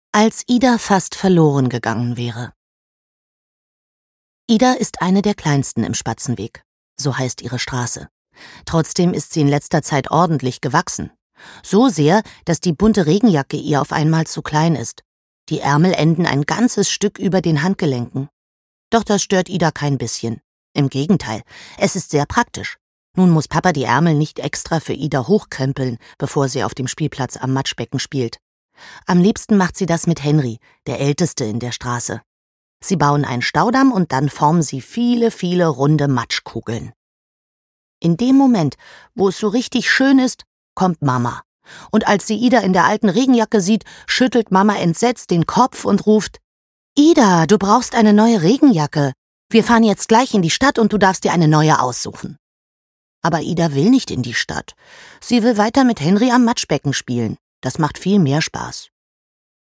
Als Ida fast verloren gegangen wäre. Ida ist eine der kleinsten im Spatzenweg, so heißt ihre Straße. Trotzdem ist sie in letzter Zeit ordentlich gewachsen. So sehr, dass die bunte Regenjacke ihr auf einmal zu klein ist. Die Ärmel enden ein ganzes Stück über den Handgelenken. Doch das stört Ida kein bisschen. Im Gegenteil, es ist sehr praktisch. Nun muss Papa die Ärmel nicht extra für Ida hochkrempeln, bevor sie auf dem Spielplatz am Matschbecken spielt. Am liebsten macht sie das mit Henry, der Älteste in der Straße. Sie bauen einen Staudamm und dann formen sie viele, viele runde Matschkugeln. In dem Moment, wo es so richtig schön ist, kommt Mama. Und als sie Ida in der alten Regenjacke sieht, schüttelt Mama entsetzt den Kopf und ruft: »Ida, du brauchst eine neue Regenjacke. Wir fahren jetzt gleich in die Stadt und du darfst dir eine neue aussuchen.« Aber Ida will nicht in die Stadt. Sie will weiter mit Henry am Matschbecken spielen. Das macht viel mehr Spaß.